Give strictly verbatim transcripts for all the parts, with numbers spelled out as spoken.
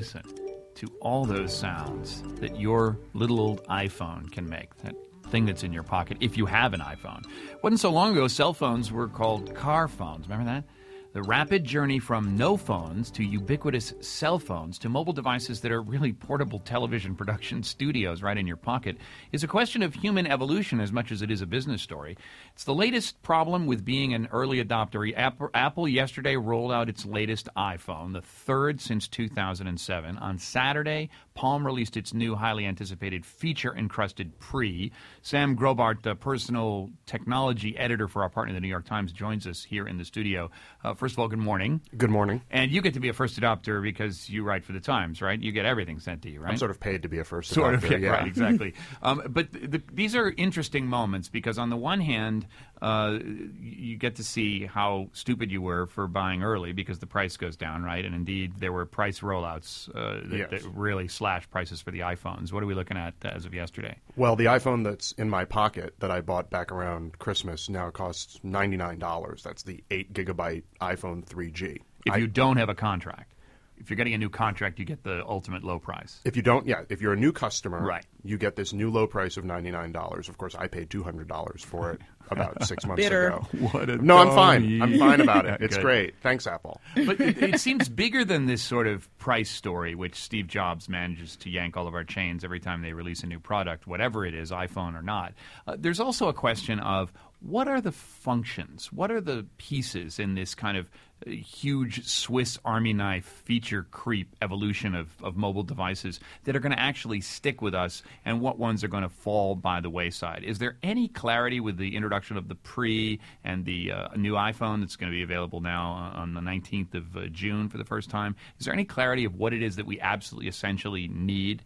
listen to all those sounds that your little old iPhone can make, that thing that's in your pocket, if you have an iPhone. It wasn't so long ago, cell phones were called car phones. Remember that? The rapid journey from no phones to ubiquitous cell phones to mobile devices that are really portable television production studios right in your pocket is a question of human evolution as much as it is a business story. It's the latest problem with being an early adopter. Apple, Apple yesterday rolled out its latest iPhone, the third since two thousand seven. On Saturday, Palm released its new highly anticipated feature-encrusted Pre. Sam Grobart, the personal technology editor for our partner, the New York Times, joins us here in the studio. Uh, First of all, good morning. Good morning. And you get to be a first adopter because you write for the Times, right? You get everything sent to you, right? I'm sort of paid to be a first adopter. Sort of, yeah, yeah. Right, exactly. um, but the, these are interesting moments because on the one hand, uh, you get to see how stupid you were for buying early because the price goes down, right? And indeed, there were price rollouts uh, that, yes. that really slashed prices for the iPhones. What are we looking at as of yesterday? Well, the iPhone that's in my pocket that I bought back around Christmas now costs ninety-nine dollars. That's the eight gigabyte iPhone three G. If I, you don't have a contract. If you're getting a new contract, you get the ultimate low price. If you don't, yeah, if you're a new customer, right. you get this new low price of ninety-nine dollars. Of course, I paid two hundred dollars for it about six months Bitter. ago. What a no, I'm dummy. fine. I'm fine about it. It's Good. great. Thanks, Apple. But it, it seems bigger than this sort of price story, which Steve Jobs manages to yank all of our chains every time they release a new product, whatever it is, iPhone or not. Uh, there's also a question of what are the functions? What are the pieces in this kind of uh, huge Swiss Army knife feature creep evolution of, of mobile devices that are going to actually stick with us, and what ones are going to fall by the wayside? Is there any clarity with the introduction of the Pre and the uh, new iPhone that's going to be available now on the nineteenth of uh, June for the first time? Is there any clarity of what it is that we absolutely essentially need?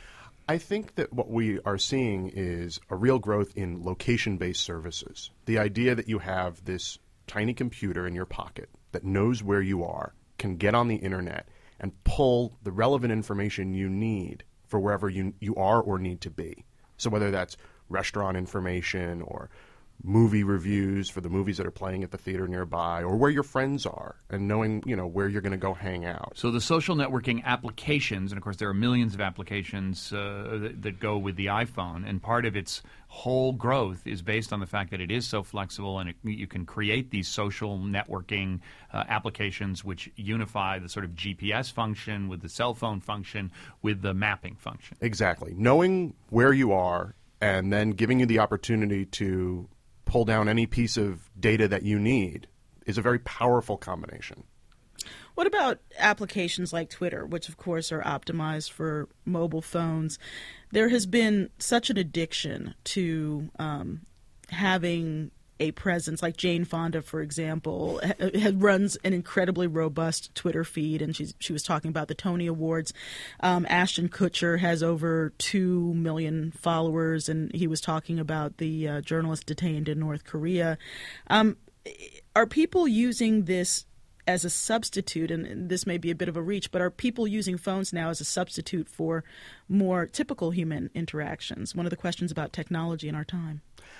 I think that what we are seeing is a real growth in location-based services. The idea that you have this tiny computer in your pocket that knows where you are, can get on the internet, and pull the relevant information you need for wherever you, you are or need to be. So whether that's restaurant information or movie reviews for the movies that are playing at the theater nearby, or where your friends are, and knowing, you know, where you're going to go hang out. So the social networking applications, and of course there are millions of applications uh, that, that go with the iPhone, and part of its whole growth is based on the fact that it is so flexible, and it, you can create these social networking uh, applications which unify the sort of G P S function with the cell phone function with the mapping function. Exactly. Knowing where you are and then giving you the opportunity to pull down any piece of data that you need is a very powerful combination. What about applications like Twitter, which of course are optimized for mobile phones? There has been such an addiction to um, having a presence, like Jane Fonda, for example, ha- runs an incredibly robust Twitter feed, and she's, she was talking about the Tony Awards. Um, Ashton Kutcher has over two million followers, and he was talking about the uh, journalist detained in North Korea. Um, are people using this as a substitute, and this may be a bit of a reach, but are people using phones now as a substitute for more typical human interactions? One of the questions about technology in our time.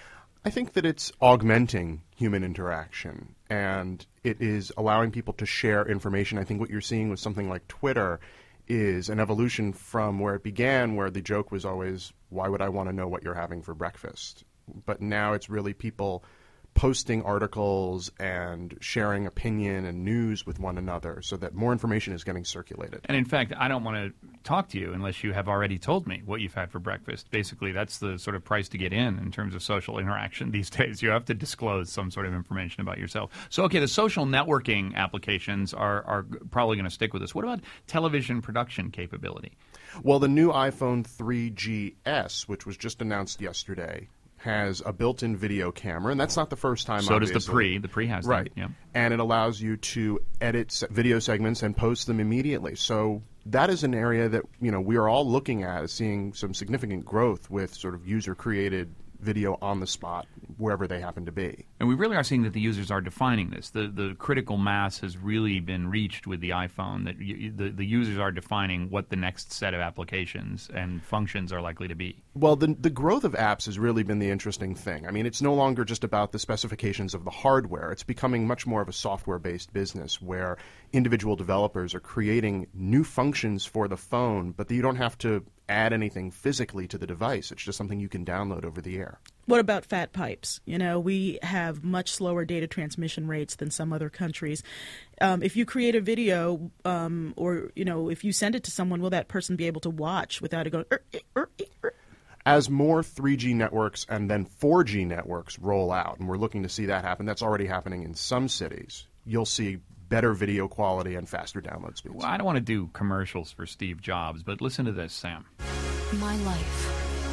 I think that it's augmenting human interaction, and it is allowing people to share information. I think what you're seeing with something like Twitter is an evolution from where it began, where the joke was always, why would I want to know what you're having for breakfast? But now it's really people posting articles and sharing opinion and news with one another so that more information is getting circulated. And in fact, I don't want to talk to you unless you have already told me what you've had for breakfast. Basically, that's the sort of price to get in in terms of social interaction these days. You have to disclose some sort of information about yourself. So, okay, the social networking applications are, are probably going to stick with us. What about television production capability? Well, the new iPhone three G S, which was just announced yesterday, has a built-in video camera, and that's not the first time. So obviously. does the Pre. The Pre has right. that. Yeah. And it allows you to edit se- video segments and post them immediately. So that is an area that, you know, we are all looking at as seeing some significant growth with sort of user-created video on the spot, wherever they happen to be. And we really are seeing that the users are defining this. The the critical mass has really been reached with the iPhone, that y- the, the users are defining what the next set of applications and functions are likely to be. Well, the, the growth of apps has really been the interesting thing. I mean, it's no longer just about the specifications of the hardware. It's becoming much more of a software-based business where individual developers are creating new functions for the phone, but you don't have to add anything physically to the device. It's just something you can download over the air. What about fat pipes? You know, we have much slower data transmission rates than some other countries. Um, if you create a video, um, or, you know, if you send it to someone, will that person be able to watch without it going, er, er, er, er? As more three G networks and then four G networks roll out, and we're looking to see that happen, that's already happening in some cities, you'll see better video quality and faster download speeds. Well, I don't want to do commercials for Steve Jobs, but listen to this, Sam. My life,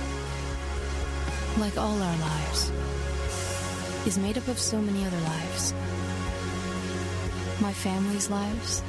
like all our lives, is made up of so many other lives. My family's lives,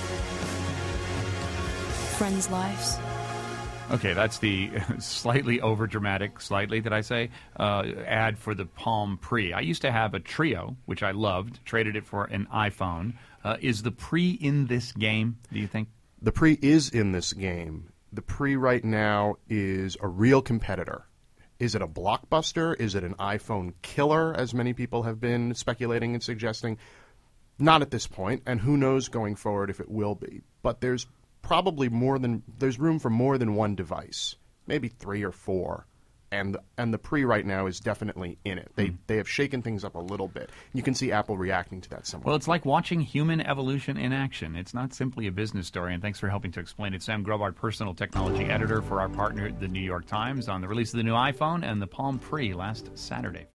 friends' lives. Okay, that's the slightly overdramatic, slightly, did I say, uh, ad for the Palm Pre. I used to have a Trio, which I loved, traded it for an iPhone. Uh, is the Pre in this game, do you think? The Pre is in this game. The Pre right now is a real competitor. Is it a blockbuster? Is it an iPhone killer, as many people have been speculating and suggesting? Not at this point, and who knows going forward if it will be. But there's probably more than there's room for more than one device, maybe three or four, and and the Pre right now is definitely in it. They mm. they have shaken things up a little bit. You can see Apple reacting to that somewhat. Well, it's like watching human evolution in action. It's not simply a business story, and thanks for helping to explain it. Sam Grobart, personal technology editor for our partner, the New York Times, on the release of the new iPhone and the Palm Pre last Saturday.